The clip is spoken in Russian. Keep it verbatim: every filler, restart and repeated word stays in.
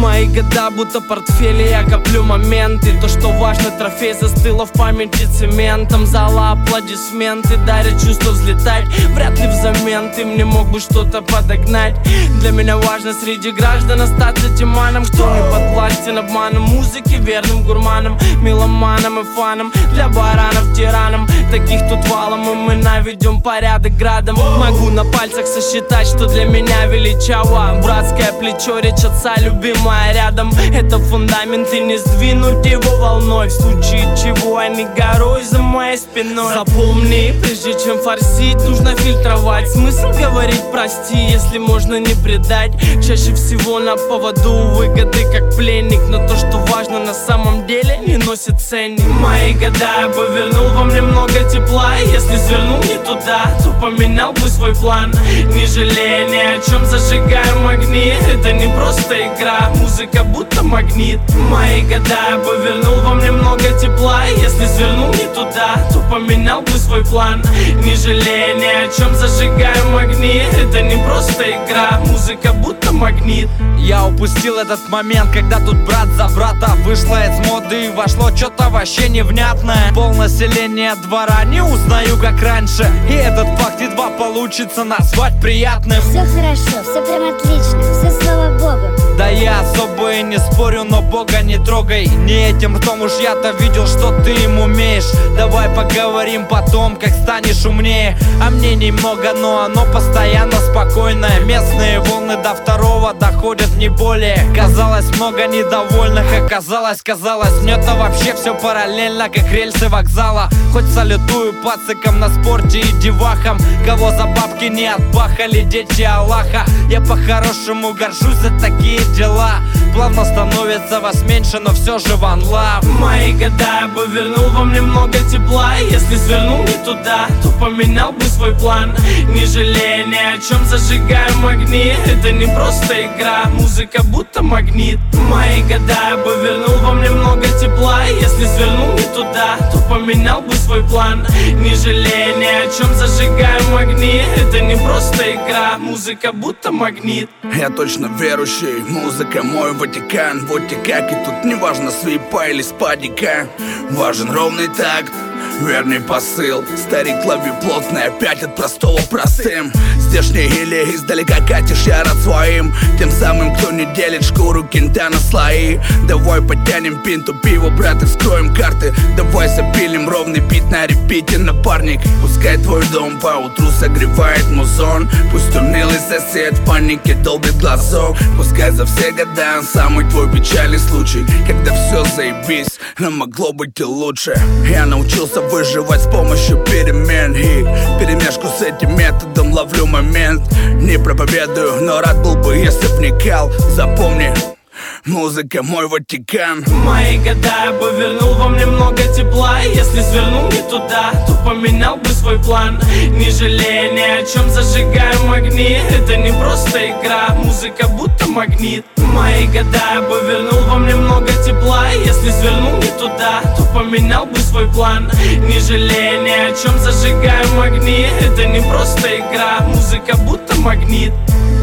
Мои года будто портфели, я коплю моменты. То, что важно, трофей застыло в памяти цементом. Зала, аплодисменты дарят чувство взлетать. Вряд ли взамен ты мне мог бы что-то подогнать. Для меня важно среди граждан остаться тиманом, кто не подвластен обманом музыки, верным гурманом, меломаном и фаном. Для баранов, тиранам, таких тут валом, и мы наведем порядок градом. Могу на пальцах сосчитать, что для меня величаво. Братское плечо, речь отца, любимая рядом. Это фундамент, и не сдвинуть его волной. В случае чего, а не горой за моей спиной. Запомни, прежде чем форсить, нужно фильтровать. Смысл говорить прости, если можно не предать. Чаще всего на поводу выгоды, как пленник. Но то, что важно на самом деле, не носит ценник. Мои года я бы вернул во мне много тепла. Если свернул не туда, то поменял бы свой план. Не жалея ни о чем, зажигаем огни. Это не просто игра, музыка будто магнит. Мои года я бы вернул во мне много тепла. Если свернул не туда, то поменял бы свой план. Не жалея ни о чем, зажигаем огни. Это не просто игра, музыка будто магнит. Я упустил этот момент, когда тут брат за брата вышло из моды и вошло что-то вообще невнятное. Пол населения двора не узнаю как раньше, и этот факт едва получится назвать приятным. Все хорошо, все прям отлично, все слава Богу. Да я особо и не спорю, но Бога не трогай. Не этим ртом уж я-то видел, что ты им умеешь. Давай поговорим потом, как станешь умнее. А мнений много, но оно постоянно спокойное. Местные волны до второго доходят не более. Казалось много недовольных, оказалось, казалось мне-то вообще все параллельно, как рельсы вокзала. Хоть салютую пацикам на спорте и девахам, кого за бабки не отбахали дети Аллаха. Я по-хорошему горжусь за такие дела. Плавно становится вас меньше, но все же one love. Мои года я бы вернул во мне много тепла. Если свернул не туда, то поменял бы свой план. Не жалея ни о чем, зажигаем огни. Это не просто игра, музыка будто магнит. Мои года я бы вернул во мне много тепла. Если свернул не туда, то поменял бы свой план. Не жалея ни о чем, зажигаем огни. Это не просто игра, музыка будто магнит. Я точно верующий, музыка мой Ватикан. Вот и как, и тут не важно свипа или спадика. Важен ровный такт, верный посыл. Старик лови плотный, опять от простого простым. Здешний или издалека катишь я рад своим. Тем самым, кто не делит шкуру кента на слои. Давай подтянем пинту пива, брат, и вскроем карты. Давай запилим ровный бит на репите, напарник. Пускай твой дом по утру согревает музон. Пусть унылый сосед в панике долбит глазок. Пускай за все года он самый твой печальный случай, когда все заебись, но могло быть и лучше. Я научился выживать с помощью перемен, и перемешку с этим методом ловлю момент. Не проповедую, но рад был бы, если вникал. Запомни, музыка мой Ватикан. Мои года я бы вернул во мне много тепла. Если свернул не туда, то поменял бы свой план. Не жалея ни о чем, зажигаем огни. Это не просто игра, музыка будто магнит. Мои года я бы вернул во мне много тепла. Если свернул не туда, то поменял бы свой план. Не жалея ни о чем, зажигаем огни. Это не просто игра, музыка будто магнит.